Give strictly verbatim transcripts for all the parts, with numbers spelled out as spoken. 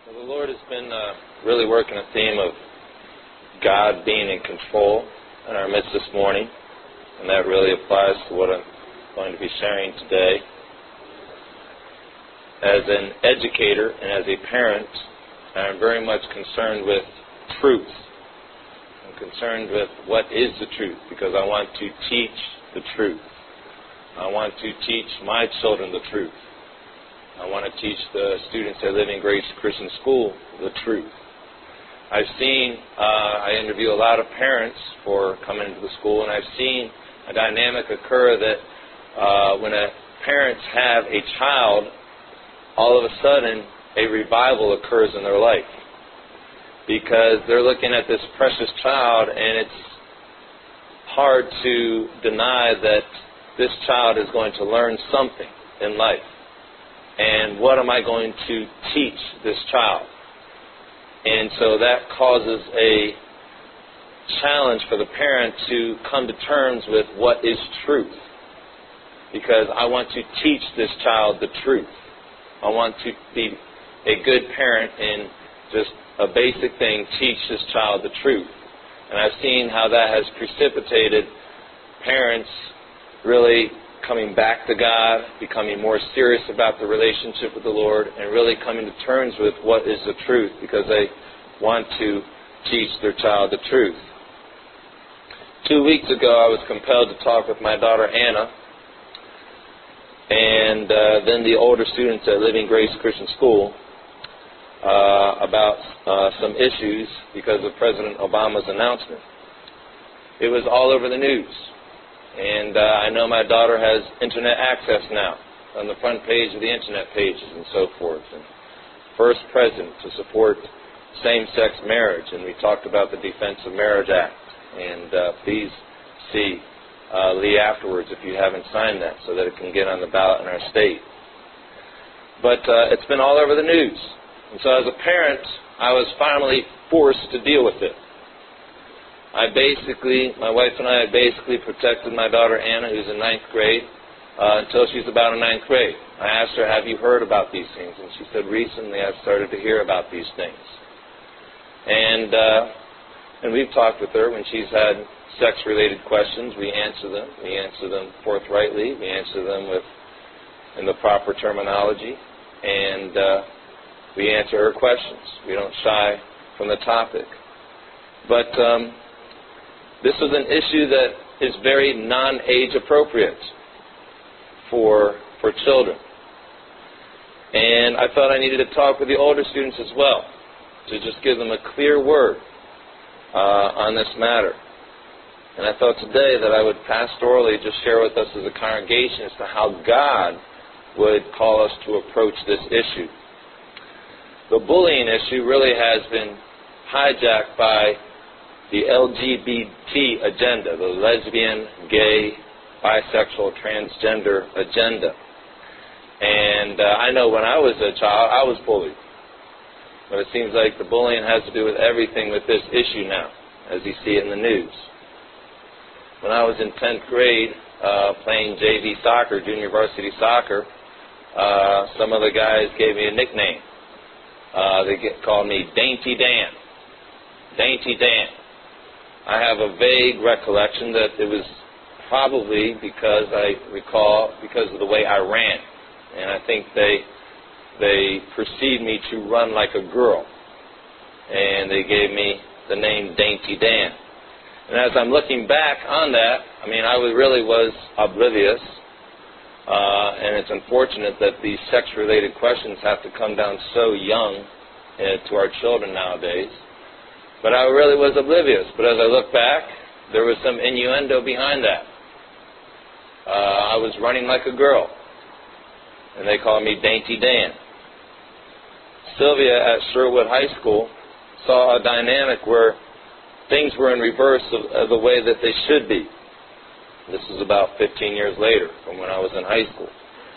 Well, the Lord has been uh, really working a theme of God being in control in our midst this morning, and that really applies to what I'm going to be sharing today. As an educator and as a parent, I'm very much concerned with truth. I'm concerned with what is the truth, because I want to teach the truth. I want to teach my children the truth. I want to teach the students at Living Grace Christian School the truth. I've seen, uh, I interview a lot of parents for coming into the school, and I've seen a dynamic occur that uh, when a parents have a child, all of a sudden a revival occurs in their life, because they're looking at this precious child, and it's hard to deny that this child is going to learn something in life. And what am I going to teach this child? And so that causes a challenge for the parent to come to terms with what is truth. Because I want to teach this child the truth. I want to be a good parent and just a basic thing, teach this child the truth. And I've seen how that has precipitated parents really coming back to God, becoming more serious about the relationship with the Lord, and really coming to terms with what is the truth, because they want to teach their child the truth. Two weeks ago, I was compelled to talk with my daughter Anna, and uh, then the older students at Living Grace Christian School uh, about uh, some issues because of President Obama's announcement. It was all over the news. And uh, I know my daughter has internet access now, on the front page of the internet pages and so forth. And first president to support same-sex marriage. And we talked about the Defense of Marriage Act. And uh, please see uh, Lee afterwards if you haven't signed that, so that it can get on the ballot in our state. But uh, it's been all over the news. And so as a parent, I was finally forced to deal with it. I basically, my wife and I had basically protected my daughter Anna, who's in ninth grade, uh, until she's about in ninth grade. I asked her, have you heard about these things? And she said, recently I've started to hear about these things. And uh, and we've talked with her when she's had sex-related questions. We answer them. We answer them forthrightly. We answer them with in the proper terminology. And uh, we answer her questions. We don't shy from the topic. But um, this is an issue that is very non-age appropriate for for children. And I thought I needed to talk with the older students as well, to just give them a clear word uh, on this matter. And I thought today that I would pastorally just share with us as a congregation as to how God would call us to approach this issue. The bullying issue really has been hijacked by the L G B T agenda, the lesbian, gay, bisexual, transgender agenda. And uh, I know when I was a child, I was bullied. But it seems like the bullying has to do with everything with this issue now, as you see it in the news. When I was in tenth grade, uh, playing J V soccer, junior varsity soccer, uh, some of the guys gave me a nickname. Uh, they get, called me Dainty Dan. Dainty Dan. I have a vague recollection that it was probably because I recall because of the way I ran. And I think they they perceived me to run like a girl. And they gave me the name Dainty Dan. And as I'm looking back on that, I mean, I really was oblivious. Uh, and it's unfortunate that these sex-related questions have to come down so young uh, to our children nowadays. But I really was oblivious. But as I look back, there was some innuendo behind that. Uh, I was running like a girl. And they called me Dainty Dan. Sylvia at Sherwood High School saw a dynamic where things were in reverse of, of the way that they should be. This was about fifteen years later from when I was in high school.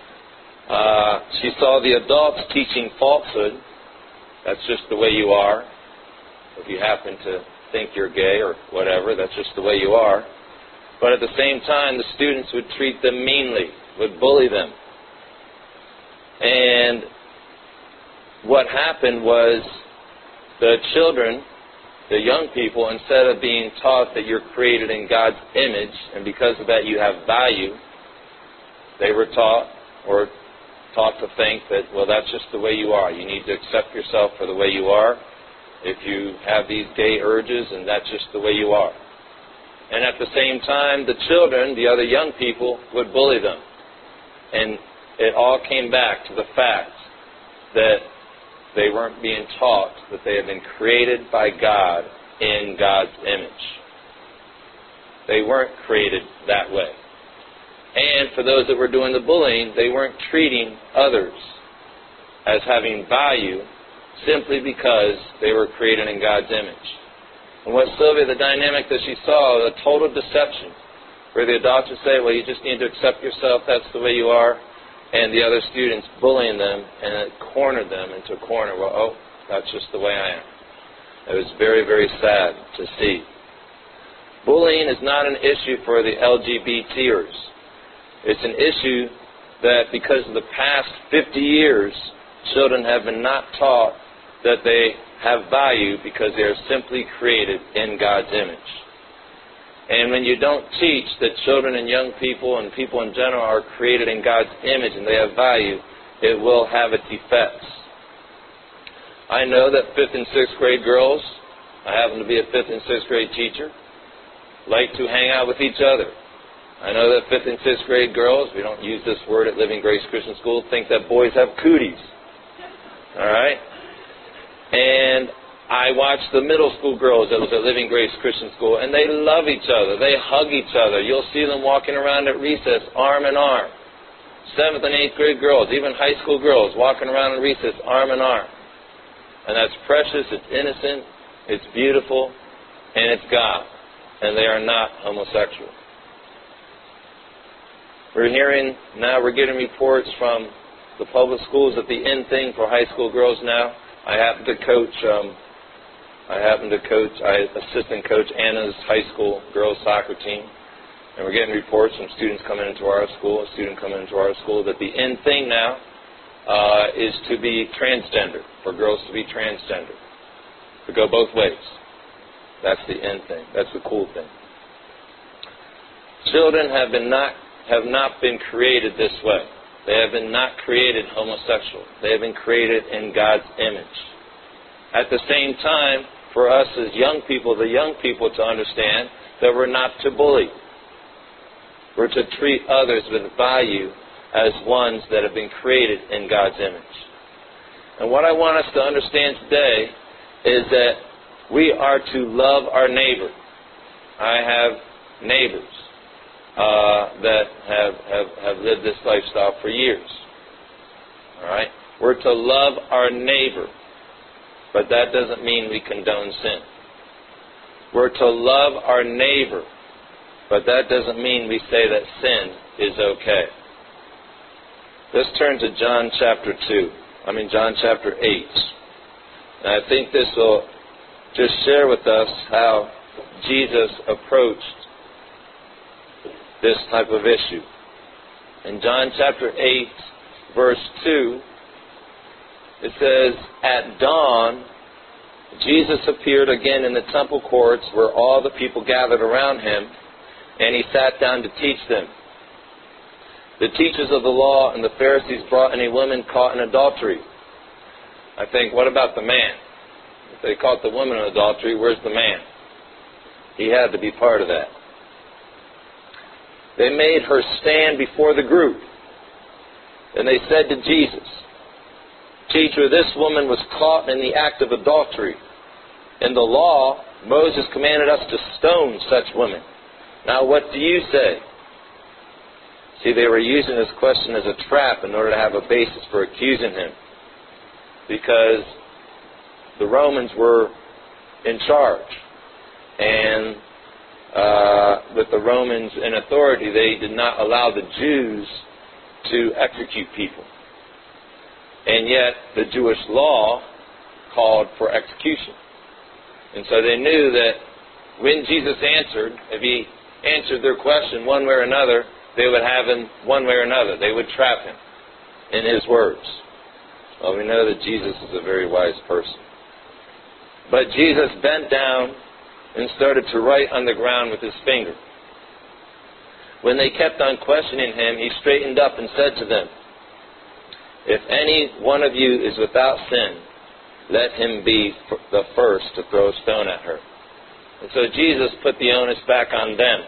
Uh, she saw the adults teaching falsehood. That's just the way you are. If you happen to think you're gay or whatever, that's just the way you are. But at the same time, the students would treat them meanly, would bully them. And what happened was the children, the young people, instead of being taught that you're created in God's image, and because of that you have value, they were taught or taught to think that, well, that's just the way you are. You need to accept yourself for the way you are. If you have these gay urges, and that's just the way you are. And at the same time, the children, the other young people, would bully them. And it all came back to the fact that they weren't being taught that they had been created by God in God's image. They weren't created that way. And for those that were doing the bullying, they weren't treating others as having value simply because they were created in God's image. And what Sylvia, the dynamic that she saw, a total deception, where the adults would say, well, you just need to accept yourself, that's the way you are, and the other students bullying them, and it cornered them into a corner. Well, oh, that's just the way I am. It was very, very sad to see. Bullying is not an issue for the L G B T ers. It's an issue that because of the past fifty years, children have been not taught that they have value because they are simply created in God's image. And when you don't teach that children and young people and people in general are created in God's image and they have value, it will have its effects. I know that fifth and sixth grade girls, I happen to be a fifth and sixth grade teacher, like to hang out with each other. I know that fifth and sixth grade girls, we don't use this word at Living Grace Christian School, think that boys have cooties. All right? And I watch the middle school girls that was at Living Grace Christian School, and they love each other. They hug each other. You'll see them walking around at recess, arm in arm. Seventh and eighth grade girls, even high school girls, walking around in recess, arm in arm. And that's precious, it's innocent, it's beautiful, and it's God. And they are not homosexual. We're hearing, now we're getting reports from the public schools that the in thing for high school girls now. I happen to coach, um, I happen to coach, I assistant coach Anna's high school girls soccer team. And we're getting reports from students coming into our school, a student coming into our school, that the in thing now uh, is to be transgender, for girls to be transgender, to go both ways. That's the in thing. That's the cool thing. Children have been not have not been created this way. They have been not created homosexual. They have been created in God's image. At the same time, for us as young people, the young people to understand that we're not to bully. We're to treat others with value as ones that have been created in God's image. And what I want us to understand today is that we are to love our neighbor. I have neighbors uh, that have, have, have lived this lifestyle for years. All right? We're to love our neighbor, but that doesn't mean we condone sin. We're to love our neighbor, but that doesn't mean we say that sin is okay. Let's turn to John chapter two. I mean John chapter eight. And I think this will just share with us how Jesus approached this type of issue. In John chapter eight, verse two, it says, "At dawn, Jesus appeared again in the temple courts where all the people gathered around him, and he sat down to teach them. The teachers of the law and the Pharisees brought in a woman caught in adultery." I think, what about the man? If they caught the woman in adultery, where's the man? He had to be part of that. They made her stand before the group, and they said to Jesus, "Teacher, this woman was caught in the act of adultery. In the law, Moses commanded us to stone such women. Now what do you say?" See, they were using this question as a trap in order to have a basis for accusing him, because the Romans were in charge. And uh, with the Romans in authority, they did not allow the Jews to execute people. And yet, the Jewish law called for execution. And so they knew that when Jesus answered, if he answered their question one way or another, they would have him one way or another. They would trap him in his words. Well, we know that Jesus is a very wise person. But Jesus bent down and started to write on the ground with his finger. When they kept on questioning him, he straightened up and said to them, "If any one of you is without sin, let him be the first to throw a stone at her." And so Jesus put the onus back on them.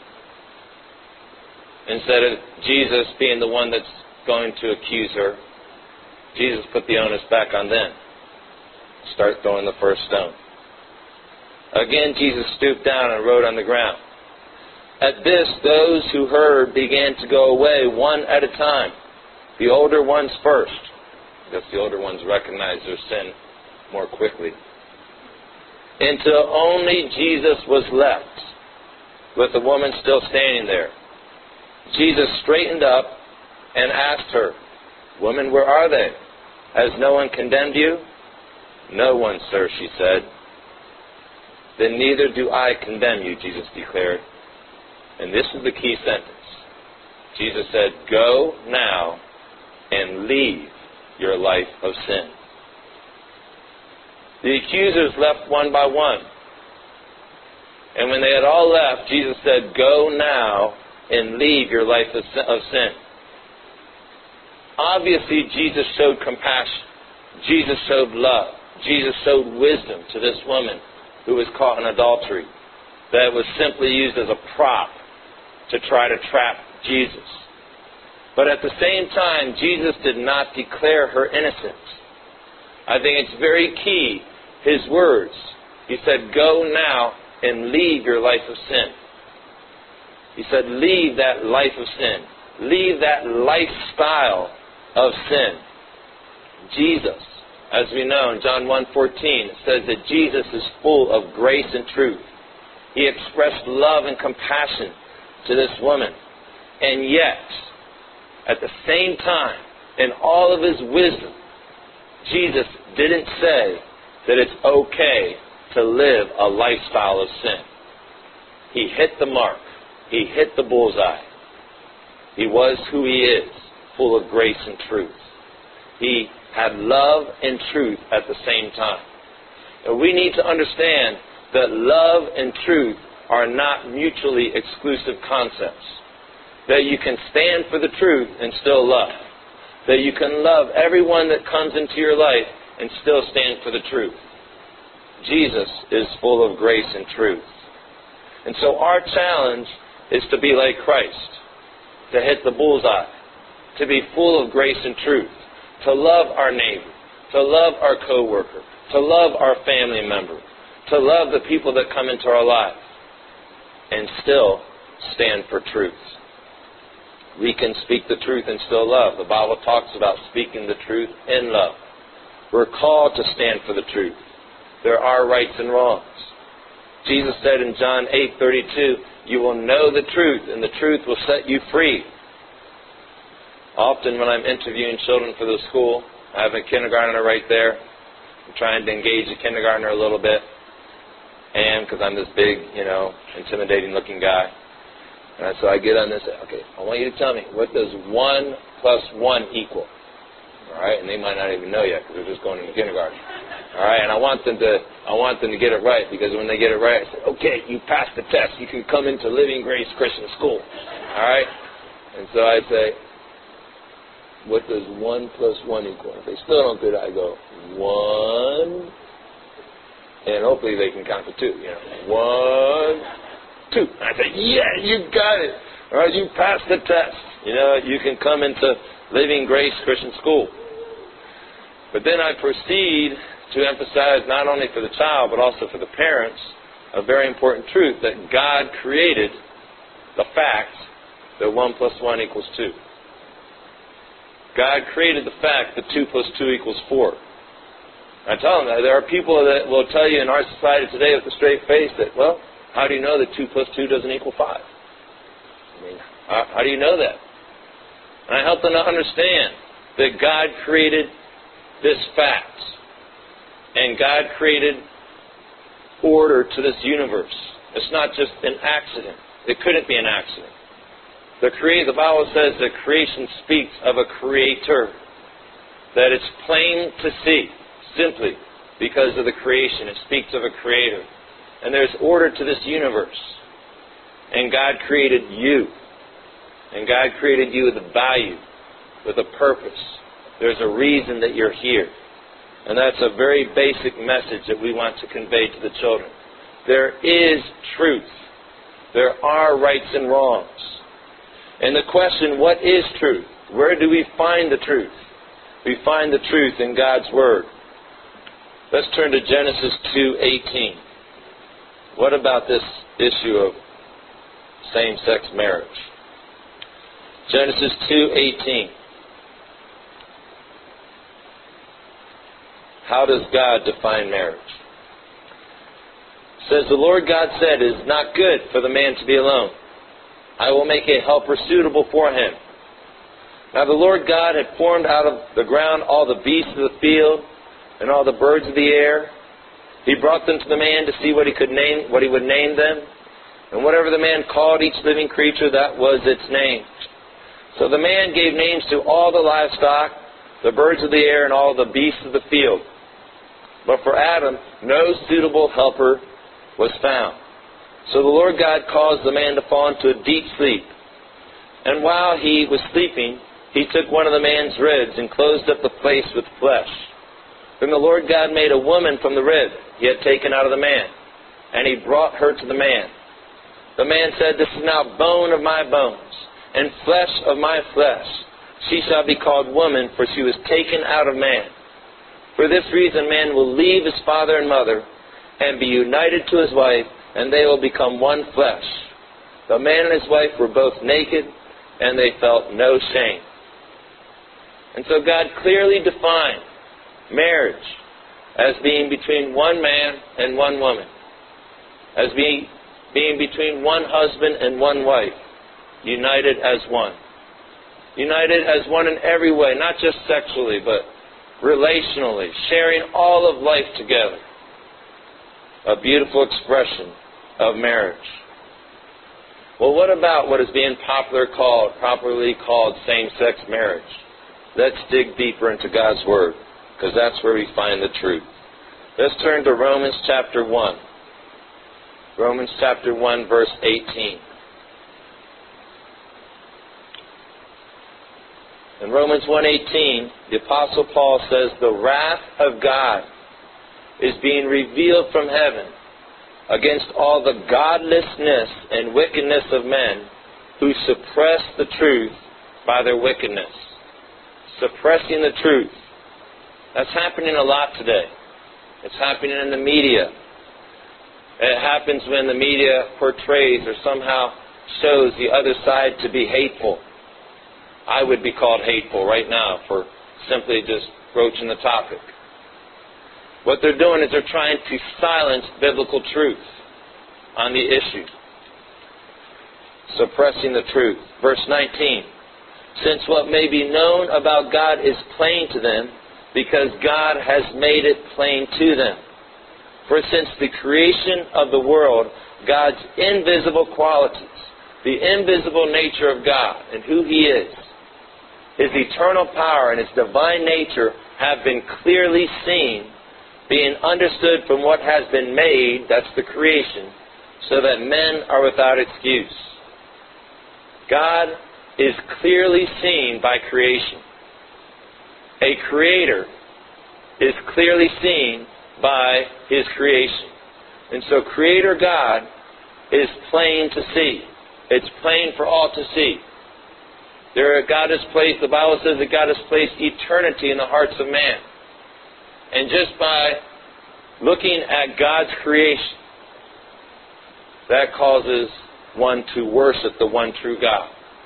Instead of Jesus being the one that's going to accuse her, Jesus put the onus back on them. Start throwing the first stone. Again, Jesus stooped down and wrote on the ground. At this, those who heard began to go away one at a time, the older ones first. Because the older ones recognized their sin more quickly. Until only Jesus was left, with the woman still standing there. Jesus straightened up and asked her, "Woman, where are they? Has no one condemned you?" "No one, sir," she said. "Then neither do I condemn you," Jesus declared. And this is the key sentence. Jesus said, "Go now and leave your life of sin." The accusers left one by one. And when they had all left, Jesus said, "Go now and leave your life of sin." Obviously, Jesus showed compassion. Jesus showed love. Jesus showed wisdom to this woman who was caught in adultery. That was simply used as a prop to try to trap Jesus. But at the same time, Jesus did not declare her innocent. I think it's very key, his words. He said, "Go now and leave your life of sin." He said, leave that life of sin. Leave that lifestyle of sin. Jesus, as we know in John one fourteen, it says that Jesus is full of grace and truth. He expressed love and compassion to this woman. And yet, at the same time, in all of his wisdom, Jesus didn't say that it's okay to live a lifestyle of sin. He hit the mark. He hit the bullseye. He was who he is, full of grace and truth. He had love and truth at the same time. And we need to understand that love and truth are not mutually exclusive concepts. That you can stand for the truth and still love. That you can love everyone that comes into your life and still stand for the truth. Jesus is full of grace and truth. And so our challenge is to be like Christ. To hit the bullseye. To be full of grace and truth. To love our neighbor. To love our coworker. To love our family member. To love the people that come into our life. And still stand for truth. We can speak the truth and still love. The Bible talks about speaking the truth in love. We're called to stand for the truth. There are rights and wrongs. Jesus said in John eight thirty-two, "You will know the truth, and the truth will set you free." Often when I'm interviewing children for the school, I have a kindergartner right there. I'm trying to engage a kindergartner a little bit. And because I'm this big, you know, intimidating looking guy. And so I get on this, okay, I want you to tell me, what does one plus one equal? All right, and they might not even know yet because they're just going into kindergarten. All right, and I want them to, I want them to get it right, because when they get it right, I say, okay, you passed the test, you can come into Living Grace Christian School. All right, and so I say, what does one plus one equal? If they still don't get it, I go one, and hopefully they can count to two. You know, one, two. And I say, yeah, you got it. All right, you passed the test. You know, you can come into Living Grace Christian School. But then I proceed to emphasize not only for the child but also for the parents a very important truth, that God created the fact that one plus one equals two. God created the fact that two plus two equals four. I tell them that there are people that will tell you in our society today with a straight face that, well, how do you know that two plus two doesn't equal five? I mean, how, how do you know that? And I help them to understand that God created this fact. And God created order to this universe. It's not just an accident. It couldn't be an accident. The, create, the Bible says that creation speaks of a creator. that it's plain to see, simply because of the creation. It speaks of a creator. And there's order to this universe. And God created you. And God created you with a value, with a purpose. There's a reason that you're here. And that's a very basic message that we want to convey to the children. There is truth. There are rights and wrongs. And the question, what is truth? Where do we find the truth? We find the truth in God's Word. Let's turn to Genesis two eighteen. What about this issue of same-sex marriage? Genesis two eighteen. How does God define marriage? It says, the Lord God said, it is not good for the man to be alone. I will make a helper suitable for him. Now the Lord God had formed out of the ground all the beasts of the field and all the birds of the air. He brought them to the man to see what he could name, what he would name them. And whatever the man called each living creature, that was its name. So the man gave names to all the livestock, the birds of the air, and all the beasts of the field. But for Adam, no suitable helper was found. So the Lord God caused the man to fall into a deep sleep. And while he was sleeping, he took one of the man's ribs and closed up the place with flesh. Then the Lord God made a woman from the rib he had taken out of the man, and he brought her to the man. The man said, this is now bone of my bones, and flesh of my flesh. She shall be called woman, for she was taken out of man. For this reason man will leave his father and mother, and be united to his wife, and they will become one flesh. The man and his wife were both naked, and they felt no shame. And so God clearly defined marriage as being between one man and one woman, as being, being between one husband and one wife, united as one. United as one in every way, not just sexually, but relationally, sharing all of life together. A beautiful expression of marriage. Well, what about what is being popular called, properly called same-sex marriage? Let's dig deeper into God's Word, because that's where we find the truth. Let's turn to Romans chapter one. Romans chapter one, verse eighteen. In Romans one eighteen, the Apostle Paul says, the wrath of God is being revealed from heaven against all the godlessness and wickedness of men who suppress the truth by their wickedness. Suppressing the truth. That's happening a lot today. It's happening in the media. It happens when the media portrays or somehow shows the other side to be hateful. I would be called hateful right now for simply just broaching the topic. What they're doing is they're trying to silence biblical truth on the issue. Suppressing the truth. Verse nineteen. Since what may be known about God is plain to them, because God has made it plain to them. For since the creation of the world, God's invisible qualities, the invisible nature of God and who He is, His eternal power and His divine nature have been clearly seen, being understood from what has been made, that's the creation, so that men are without excuse. God is clearly seen by creation. A creator is clearly seen by His creation. And so Creator God is plain to see. It's plain for all to see. There, God has placed, the Bible says that God has placed eternity in the hearts of man. And just by looking at God's creation, that causes one to worship the one true God.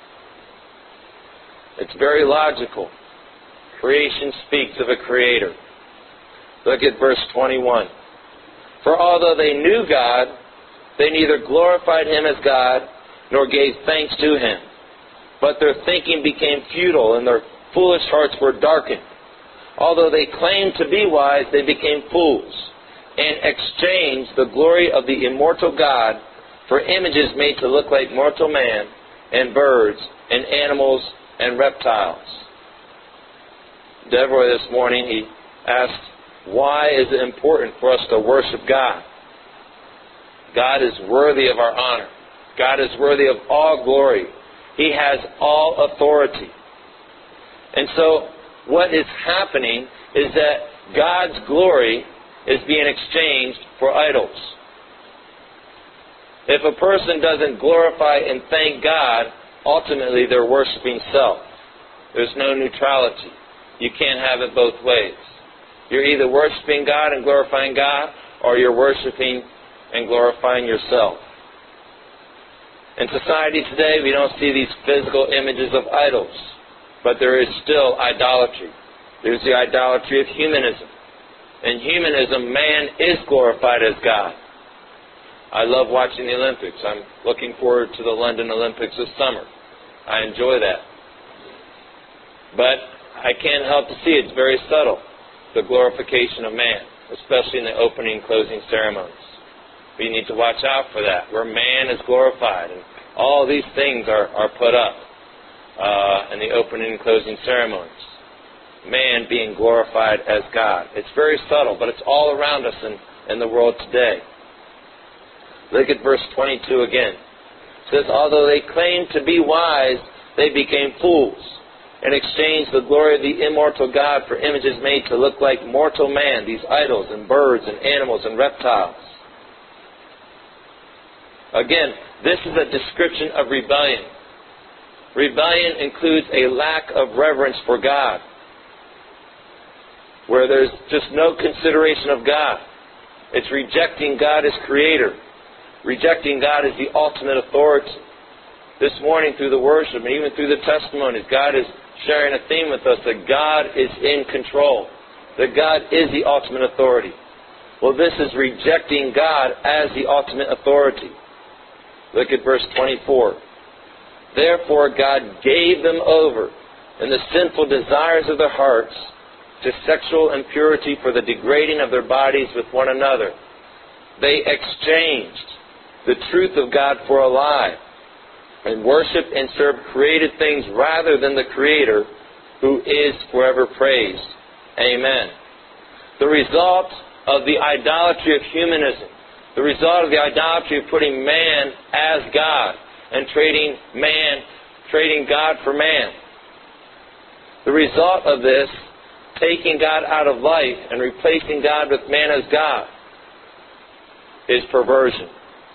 It's very logical. Creation speaks of a creator. Look at verse twenty-one. For although they knew God, they neither glorified Him as God, nor gave thanks to Him. But their thinking became futile, and their foolish hearts were darkened. Although they claimed to be wise, they became fools, and exchanged the glory of the immortal God for images made to look like mortal man, and birds, and animals, and reptiles. Deborah this morning, he asked, why is it important for us to worship God? God is worthy of our honor. God is worthy of all glory. He has all authority. And so what is happening is that God's glory is being exchanged for idols. If a person doesn't glorify and thank God, ultimately they're worshiping self. There's no neutrality. You can't have it both ways. You're either worshiping God and glorifying God, or you're worshiping and glorifying yourself. In society today, we don't see these physical images of idols, but there is still idolatry. There's the idolatry of humanism. In humanism, man is glorified as God. I love watching the Olympics. I'm looking forward to the London Olympics this summer. I enjoy that. But I can't help to see it's very subtle, the glorification of man, especially in the opening and closing ceremonies. We need to watch out for that, where man is glorified. And all these things are, are put up uh, in the opening and closing ceremonies. Man being glorified as God. It's very subtle, but it's all around us in, in the world today. Look at verse twenty-two again. It says, although they claimed to be wise, they became fools, and exchanged the glory of the immortal God for images made to look like mortal man, these idols and birds and animals and reptiles. Again, this is a description of rebellion. Rebellion includes a lack of reverence for God, where there's just no consideration of God. It's rejecting God as creator. Rejecting God as the ultimate authority. This morning through the worship and even through the testimonies, God is sharing a theme with us that God is in control. That God is the ultimate authority. Well, this is rejecting God as the ultimate authority. Look at verse twenty-four. Therefore God gave them over in the sinful desires of their hearts to sexual impurity for the degrading of their bodies with one another. They exchanged the truth of God for a lie, and worshiped and served created things rather than the Creator, who is forever praised. Amen. The result of the idolatry of humanism, the result of the idolatry of putting man as God and trading man, trading God for man. The result of this, taking God out of life and replacing God with man as God, is perversion.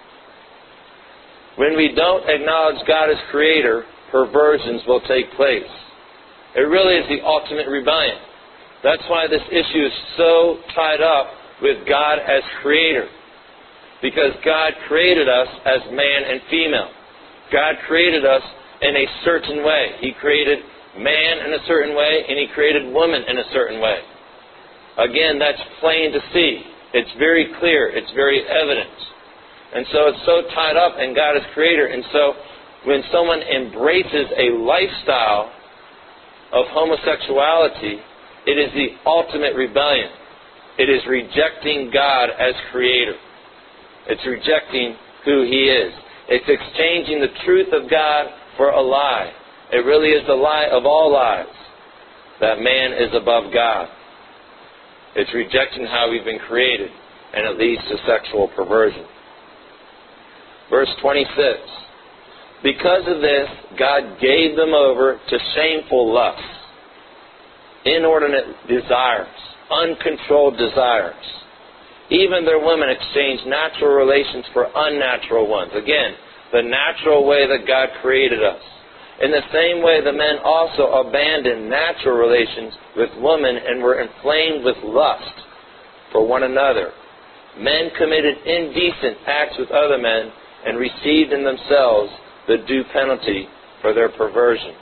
When we don't acknowledge God as Creator, perversions will take place. It really is the ultimate rebellion. That's why this issue is so tied up with God as Creator. Because God created us as man and female. God created us in a certain way. He created man in a certain way, and He created woman in a certain way. Again, that's plain to see. It's very clear. It's very evident. And so it's so tied up in God as Creator. And so when someone embraces a lifestyle of homosexuality, it is the ultimate rebellion. It is rejecting God as Creator. It's rejecting who He is. It's exchanging the truth of God for a lie. It really is the lie of all lies, that man is above God. It's rejecting how we've been created, and it leads to sexual perversion. Verse twenty-six. Because of this, God gave them over to shameful lusts, inordinate desires, uncontrolled desires. Even their women exchanged natural relations for unnatural ones. Again, the natural way that God created us. In the same way, the men also abandoned natural relations with women and were inflamed with lust for one another. Men committed indecent acts with other men and received in themselves the due penalty for their perversion.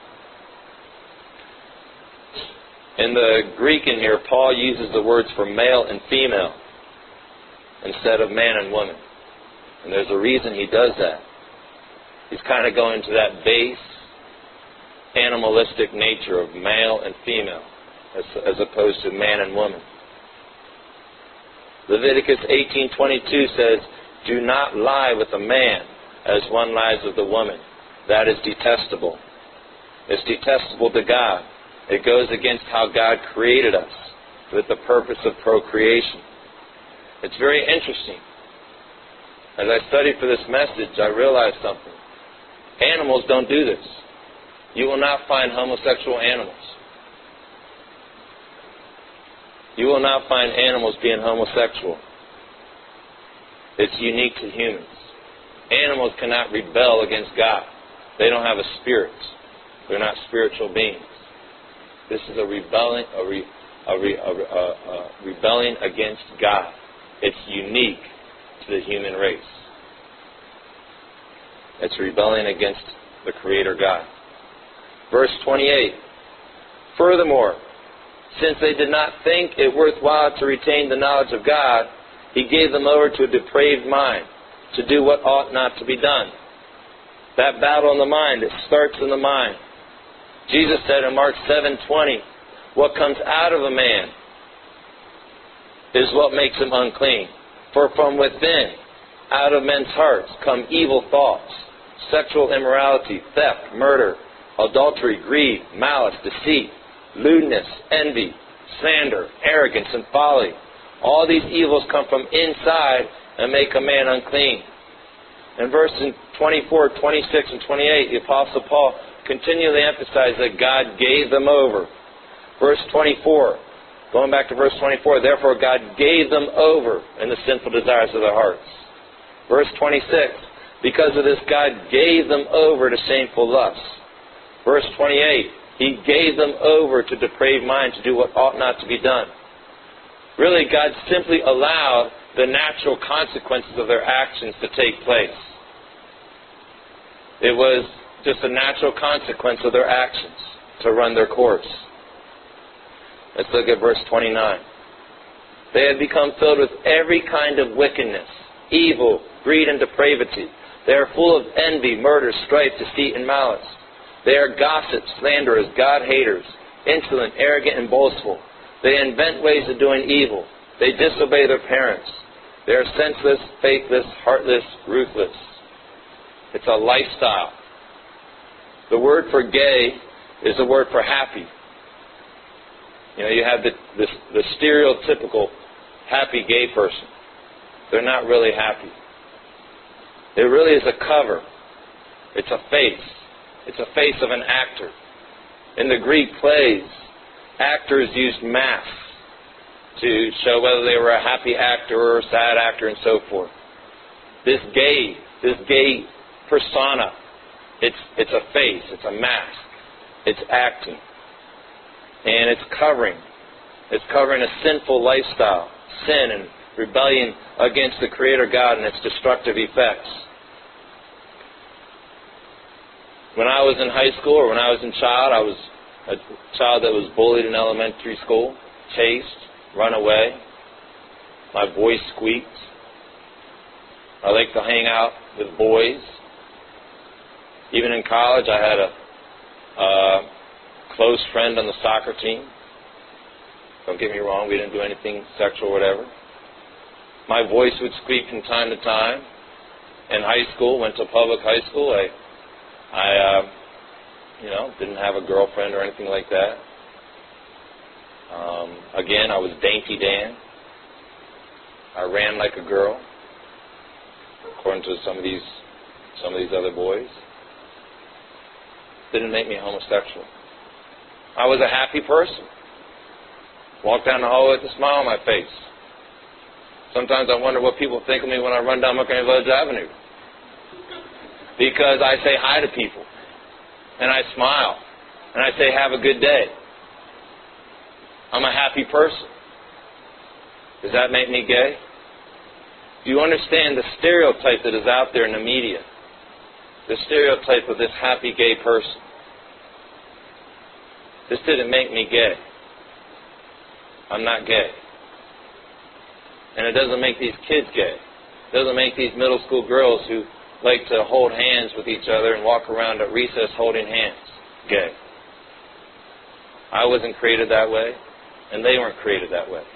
In the Greek in here, Paul uses the words for male and female instead of man and woman. And there's a reason he does that. He's kind of going to that base animalistic nature of male and female as, as opposed to man and woman. Leviticus eighteen twenty-two says, do not lie with a man as one lies with a woman. That is detestable. It's detestable to God. It goes against how God created us with the purpose of procreation. It's very interesting. As I studied for this message, I realized something. Animals don't do this. You will not find homosexual animals. You will not find animals being homosexual. It's unique to humans. Animals cannot rebel against God. They don't have a spirit. They're not spiritual beings. This is a rebelling, a, re, a, re, a, a, a rebelling against God. It's unique to the human race. It's rebelling against the Creator God. Verse twenty-eight. Furthermore, since they did not think it worthwhile to retain the knowledge of God, He gave them over to a depraved mind, to do what ought not to be done. That battle in the mind, it starts in the mind. Jesus said in Mark seven twenty, what comes out of a man is what makes him unclean. For from within, out of men's hearts, come evil thoughts, sexual immorality, theft, murder, adultery, greed, malice, deceit, lewdness, envy, slander, arrogance, and folly. All these evils come from inside and make a man unclean. In verses twenty-four, twenty-six, and twenty-eight, the Apostle Paul continually emphasized that God gave them over. Verse twenty-four, going back to verse twenty-four, therefore God gave them over in the sinful desires of their hearts. Verse twenty-six, because of this God gave them over to shameful lusts. Verse twenty-eight, He gave them over to depraved mind to do what ought not to be done. Really, God simply allowed the natural consequences of their actions to take place. It was just a natural consequence of their actions to run their course. Let's look at verse twenty-nine. They had become filled with every kind of wickedness, evil, greed, and depravity. They are full of envy, murder, strife, deceit, and malice. They are gossips, slanderers, God-haters, insolent, arrogant, and boastful. They invent ways of doing evil. They disobey their parents. They are senseless, faithless, heartless, ruthless. It's a lifestyle. The word for gay is the word for happy. You know, you have the, the, the stereotypical happy gay person. They're not really happy. It really is a cover. It's a face. It's a face of an actor. In the Greek plays, actors used masks to show whether they were a happy actor or a sad actor and so forth. This gay, this gay persona, it's, it's a face, it's a mask, it's acting. And it's covering. It's covering a sinful lifestyle, sin and rebellion against the Creator God and its destructive effects. When I was in high school or when I was a child, I was a child that was bullied in elementary school, chased, run away. My voice squeaked. I liked to hang out with boys. Even in college, I had a uh, close friend on the soccer team. Don't get me wrong, we didn't do anything sexual or whatever. My voice would squeak from time to time. In high school, went to public high school. I, I, uh, you know, didn't have a girlfriend or anything like that. Um, again, I was Dainty Dan. I ran like a girl, according to some of these, some of these other boys. Didn't make me homosexual. I was a happy person. Walked down the hallway with a smile on my face. Sometimes I wonder what people think of me when I run down McCain Village Avenue. Because I say hi to people. And I smile. And I say, have a good day. I'm a happy person. Does that make me gay? Do you understand the stereotype that is out there in the media? The stereotype of this happy gay person. This didn't make me gay. I'm not gay. And it doesn't make these kids gay. It doesn't make these middle school girls who like to hold hands with each other and walk around at recess holding hands gay. I wasn't created that way, and they weren't created that way.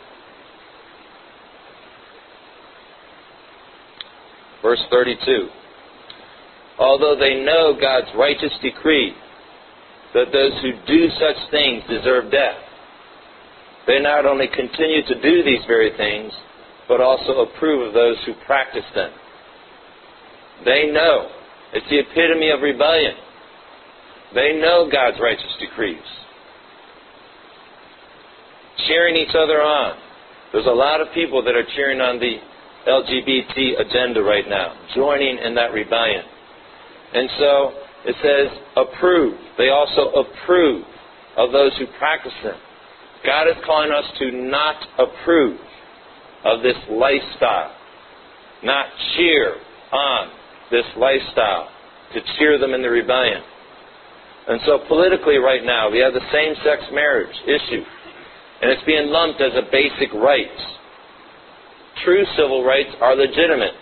Verse thirty-two. Although they know God's righteous decree that those who do such things deserve death. They not only continue to do these very things, but also approve of those who practice them. They know. It's the epitome of rebellion. They know God's righteous decrees. Cheering each other on. There's a lot of people that are cheering on the L G B T agenda right now, joining in that rebellion. And so it says approve. They also approve of those who practice them. God is calling us to not approve of this lifestyle, not cheer on this lifestyle, to cheer them in the rebellion. And so politically right now, we have the same-sex marriage issue, and it's being lumped as a basic right. True civil rights are legitimate.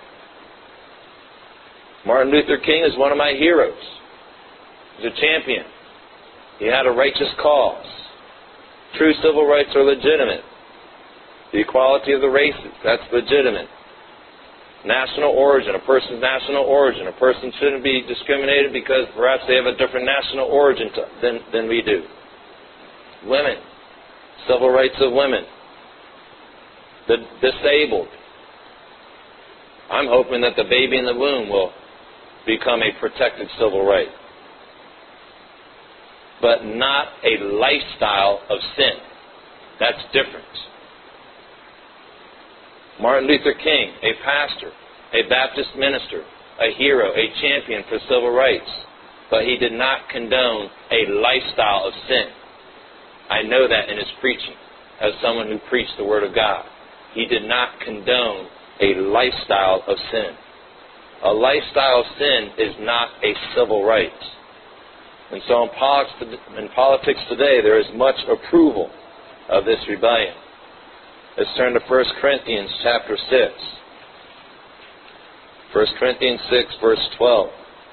Martin Luther King is one of my heroes. He's a champion. He had a righteous cause. True civil rights are legitimate. The equality of the races, that's legitimate. National origin, a person's national origin. A person shouldn't be discriminated because perhaps they have a different national origin to, than, than we do. Women, civil rights of women. The disabled. I'm hoping that the baby in the womb will become a protected civil right. But not a lifestyle of sin. That's different. Martin Luther King, a pastor, a Baptist minister, a hero, a champion for civil rights. But he did not condone a lifestyle of sin. I know that in his preaching, as someone who preached the Word of God. He did not condone a lifestyle of sin. A lifestyle of sin is not a civil right. And so in politics today, there is much approval of this rebellion. Let's turn to First Corinthians chapter six. First Corinthians six, verse twelve.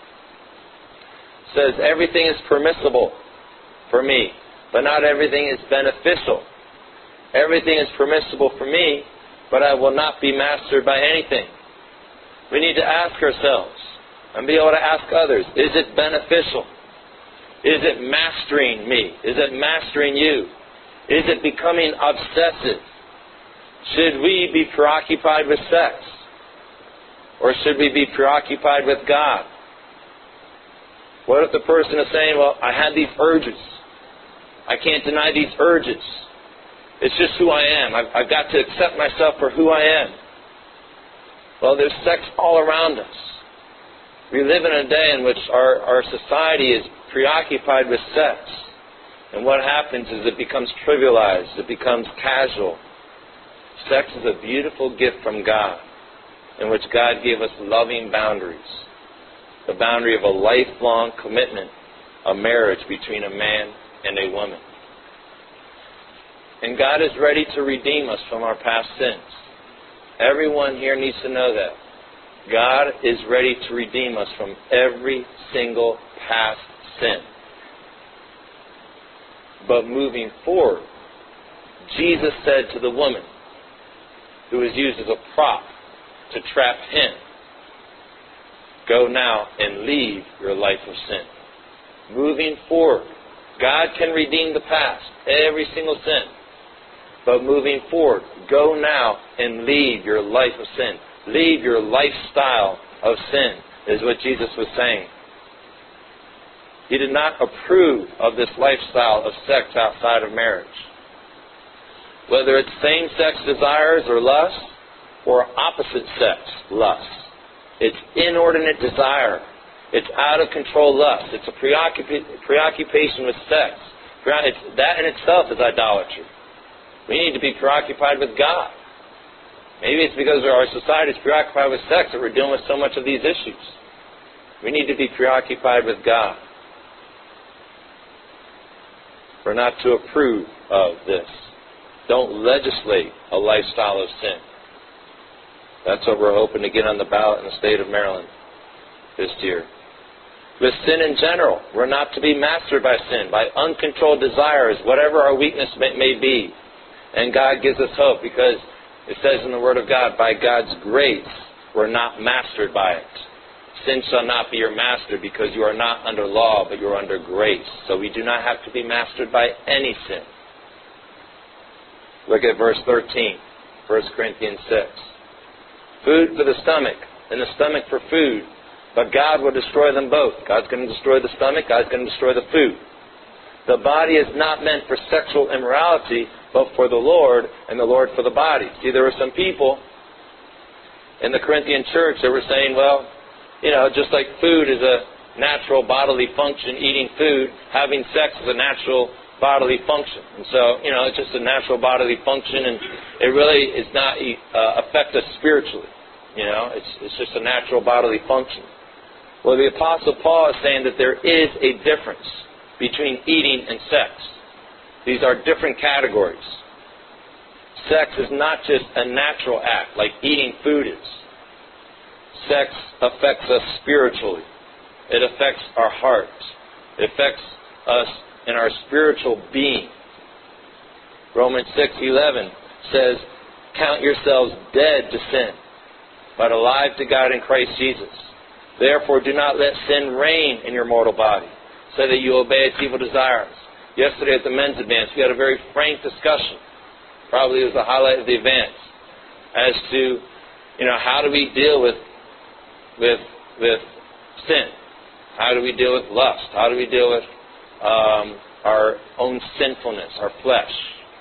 It says, everything is permissible for me, but not everything is beneficial. Everything is permissible for me, but I will not be mastered by anything. We need to ask ourselves and be able to ask others, is it beneficial? Is it mastering me? Is it mastering you? Is it becoming obsessive? Should we be preoccupied with sex? Or should we be preoccupied with God? What if the person is saying, well, I had these urges. I can't deny these urges. It's just who I am. I've, I've got to accept myself for who I am. Well, there's sex all around us. We live in a day in which our, our society is preoccupied with sex. And what happens is it becomes trivialized. It becomes casual. Sex is a beautiful gift from God, in which God gave us loving boundaries. The boundary of a lifelong commitment, a marriage between a man and a woman. And God is ready to redeem us from our past sins. Everyone here needs to know that. God is ready to redeem us from every single past sin. But moving forward, Jesus said to the woman who was used as a prop to trap him, go now and leave your life of sin. Moving forward, God can redeem the past, every single sin. But moving forward, go now and leave your life of sin. Leave your lifestyle of sin, is what Jesus was saying. He did not approve of this lifestyle of sex outside of marriage. Whether it's same-sex desires or lust, or opposite-sex lust. It's inordinate desire. It's out-of-control lust. It's a preoccup- preoccupation with sex. It's, that in itself is idolatry. We need to be preoccupied with God. Maybe it's because our society is preoccupied with sex that we're dealing with so much of these issues. We need to be preoccupied with God. We're not to approve of this. Don't legislate a lifestyle of sin. That's what we're hoping to get on the ballot in the state of Maryland this year. With sin in general, we're not to be mastered by sin, by uncontrolled desires, whatever our weakness may, may be. And God gives us hope because it says in the Word of God, by God's grace, we're not mastered by it. Sin shall not be your master, because you are not under law, but you are under grace. So we do not have to be mastered by any sin. Look at verse thirteen, First Corinthians six. Food for the stomach, and the stomach for food, but God will destroy them both. God's going to destroy the stomach, God's going to destroy the food. The body is not meant for sexual immorality, but for the Lord, and the Lord for the body. See, there were some people in the Corinthian church that were saying, well, you know, just like food is a natural bodily function, eating food, having sex is a natural bodily function. And so, you know, it's just a natural bodily function, and it really is not uh, affect us spiritually. You know, it's, it's just a natural bodily function. Well, the Apostle Paul is saying that there is a difference between eating and sex. These are different categories. Sex is not just a natural act like eating food is. Sex affects us spiritually. It affects our hearts. It affects us in our spiritual being. Romans six eleven says, count yourselves dead to sin, but alive to God in Christ Jesus. Therefore do not let sin reign in your mortal body, so that you obey its evil desires. Yesterday at the men's advance, we had a very frank discussion. Probably it was the highlight of the event, as to, you know, how do we deal with with with sin? How do we deal with lust? How do we deal with um, our own sinfulness, our flesh?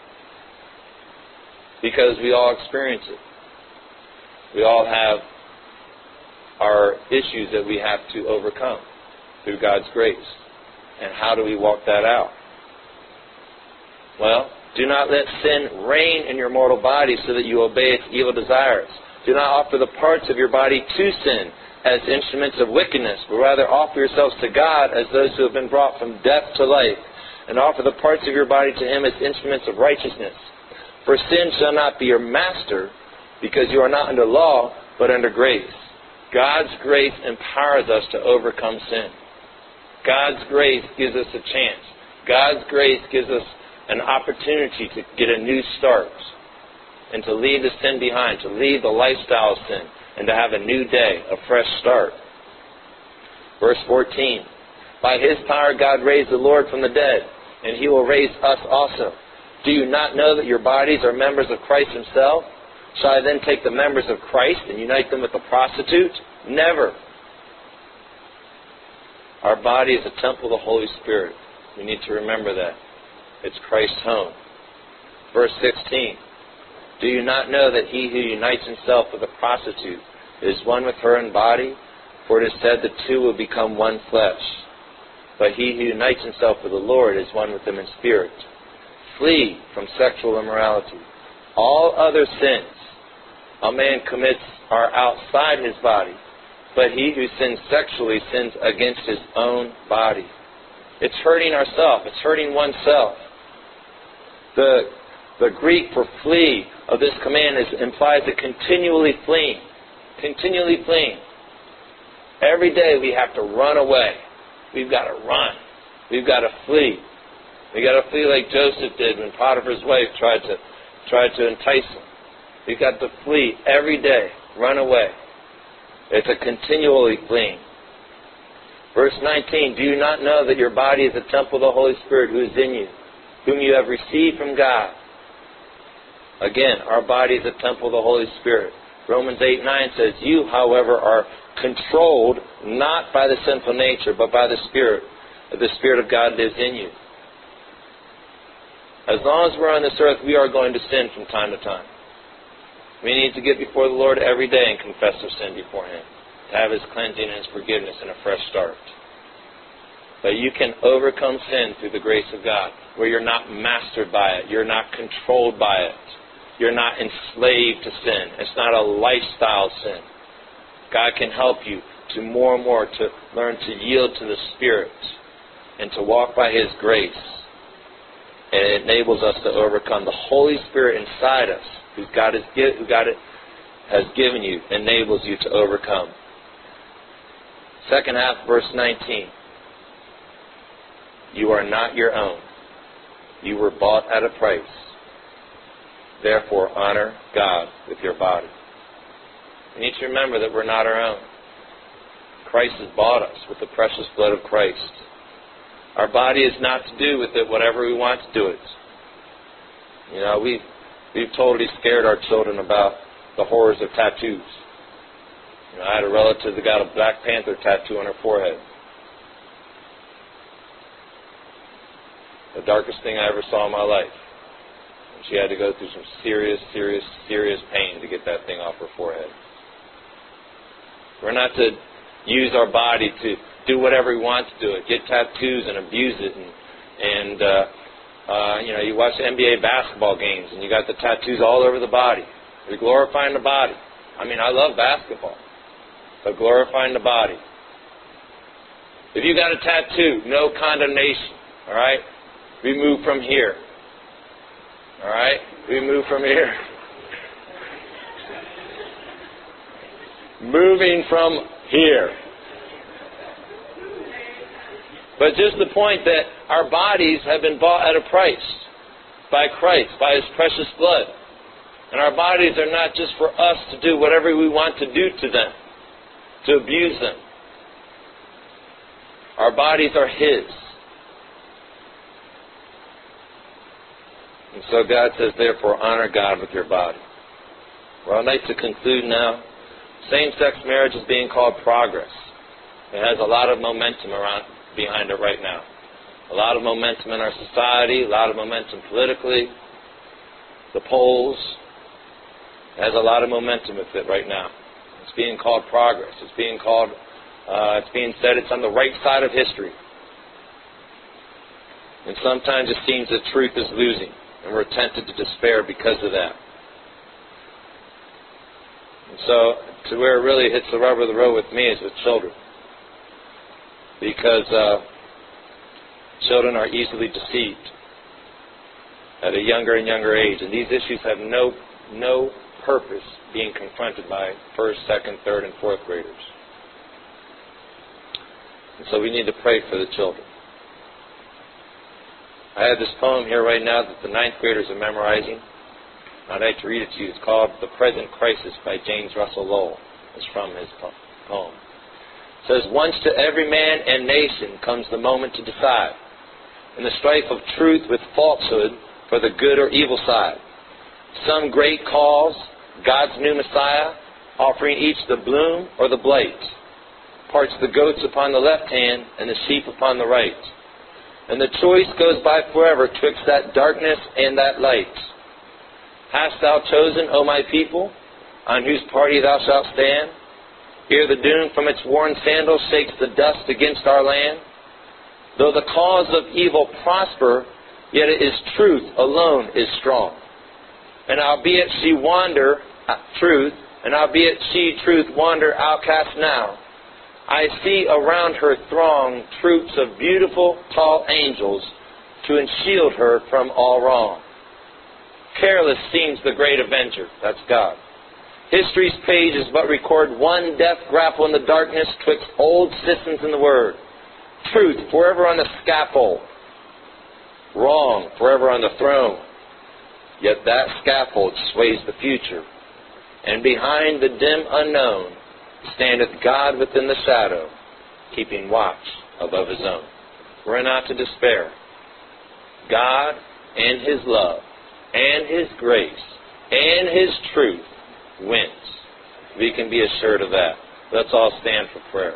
Because we all experience it. We all have our issues that we have to overcome through God's grace. And how do we walk that out? Well, do not let sin reign in your mortal body so that you obey its evil desires. Do not offer the parts of your body to sin as instruments of wickedness, but rather offer yourselves to God as those who have been brought from death to life, and offer the parts of your body to Him as instruments of righteousness. For sin shall not be your master, because you are not under law, but under grace. God's grace empowers us to overcome sin. God's grace gives us a chance. God's grace gives us an opportunity to get a new start and to leave the sin behind, to leave the lifestyle of sin, and to have a new day, a fresh start. Verse fourteen, by His power God raised the Lord from the dead, and He will raise us also. Do you not know that your bodies are members of Christ Himself? Shall I then take the members of Christ and unite them with the prostitute? Never. Our body is a temple of the Holy Spirit. We need to remember that. It's Christ's home. Verse sixteen. Do you not know that he who unites himself with a prostitute is one with her in body? For it is said the two will become one flesh. But he who unites himself with the Lord is one with Him in spirit. Flee from sexual immorality. All other sins a man commits are outside his body, but he who sins sexually sins against his own body. It's hurting ourselves. It's hurting oneself. The, the Greek for flee of this command is, implies a continually fleeing. Continually fleeing. Every day we have to run away. We've got to run. We've got to flee. We've got to flee like Joseph did when Potiphar's wife tried to, tried to entice him. We've got to flee every day. Run away. It's a continually fleeing. Verse nineteen, do you not know that your body is a temple of the Holy Spirit who is in you, whom you have received from God? Again, our body is a temple of the Holy Spirit. Romans eight nine says, you, however, are controlled not by the sinful nature, but by the Spirit. The Spirit of God lives in you. As long as we're on this earth, we are going to sin from time to time. We need to get before the Lord every day and confess our sin before Him, to have His cleansing and His forgiveness and a fresh start. But you can overcome sin through the grace of God, where you're not mastered by it. You're not controlled by it. You're not enslaved to sin. It's not a lifestyle sin. God can help you to more and more to learn to yield to the Spirit and to walk by His grace. And it enables us to overcome. The Holy Spirit inside us, who God has, who God has given you, enables you to overcome. Second half, verse nineteen. You are not your own. You were bought at a price. Therefore, honor God with your body. We need to remember that we're not our own. Christ has bought us with the precious blood of Christ. Our body is not to do with it whatever we want to do it. You know, we've, we've totally scared our children about the horrors of tattoos. You know, I had a relative that got a Black Panther tattoo on her forehead. The darkest thing I ever saw in my life. And she had to go through some serious, serious, serious pain to get that thing off her forehead. We're not to use our body to do whatever we want to do it, get tattoos and abuse it. And, and uh, uh, you know, you watch N B A basketball games and you got the tattoos all over the body. You're glorifying the body. I mean, I love basketball, but glorifying the body. If you got a tattoo, no condemnation, all right? We move from here. All right? We move from here. Moving from here. But just the point that our bodies have been bought at a price by Christ, by His precious blood. And our bodies are not just for us to do whatever we want to do to them, to abuse them. Our bodies are His. And so God says, therefore, honor God with your body. Well, I'd like to conclude now. Same-sex marriage is being called progress. It has a lot of momentum around behind it right now. A lot of momentum in our society, a lot of momentum politically. The polls has a lot of momentum with it right now. It's being called progress. It's being called, uh, it's being said it's on the right side of history. And sometimes it seems that truth is losing, and we're tempted to despair because of that. And so, to where it really hits the rubber of the road with me is with children. Because uh, children are easily deceived at a younger and younger age. And these issues have no, no purpose being confronted by first, second, third, and fourth graders. And so we need to pray for the children. I have this poem here right now that the ninth graders are memorizing. I'd like to read it to you. It's called The Present Crisis by James Russell Lowell. It's from his poem. It says, once to every man and nation comes the moment to decide, in the strife of truth with falsehood for the good or evil side. Some great cause, God's new Messiah, offering each the bloom or the blight, parts the goats upon the left hand and the sheep upon the right. And the choice goes by forever twixt that darkness and that light. Hast thou chosen, O my people, on whose party thou shalt stand? Ere the doom from its worn sandals shakes the dust against our land? Though the cause of evil prosper, yet it is truth alone is strong. And albeit she wander, uh, truth, and albeit she, truth, wander outcast now, I see around her throng troops of beautiful, tall angels to enshield her from all wrong. Careless seems the great avenger, that's God. History's pages but record one death grapple in the darkness twixt old systems and the Word. Truth forever on the scaffold. Wrong forever on the throne. Yet that scaffold sways the future. And behind the dim unknown standeth God within the shadow, keeping watch above His own. We're not to despair. God and His love and His grace and His truth wins. We can be assured of that. Let's all stand for prayer.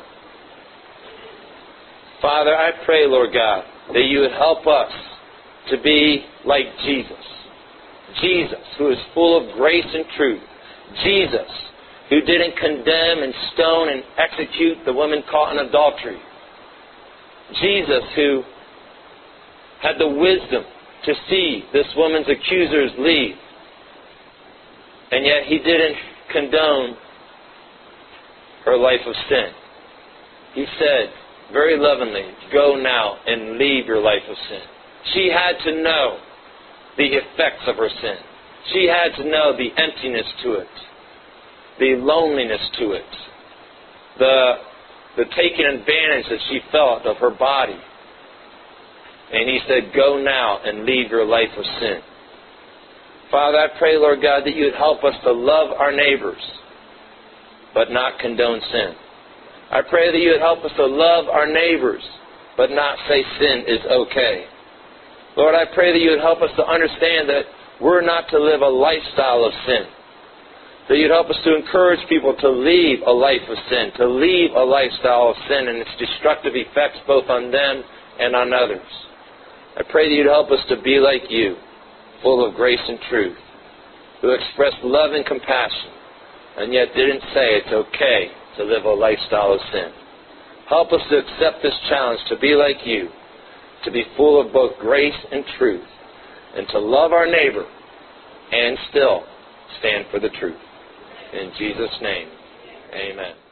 Father, I pray, Lord God, that you would help us to be like Jesus. Jesus, who is full of grace and truth. Jesus, who didn't condemn and stone and execute the woman caught in adultery. Jesus, who had the wisdom to see this woman's accusers leave. And yet He didn't condone her life of sin. He said, very lovingly, go now and leave your life of sin. She had to know the effects of her sin. She had to know the emptiness to it, the loneliness to it, the, the taking advantage that she felt of her body. And He said, go now and leave your life of sin. Father, I pray, Lord God, that you would help us to love our neighbors, but not condone sin. I pray that you would help us to love our neighbors, but not say sin is okay. Lord, I pray that you would help us to understand that we're not to live a lifestyle of sin. That you'd help us to encourage people to leave a life of sin, to leave a lifestyle of sin and its destructive effects both on them and on others. I pray that you'd help us to be like you, full of grace and truth, who expressed love and compassion, and yet didn't say it's okay to live a lifestyle of sin. Help us to accept this challenge to be like you, to be full of both grace and truth, and to love our neighbor and still stand for the truth. In Jesus' name, amen.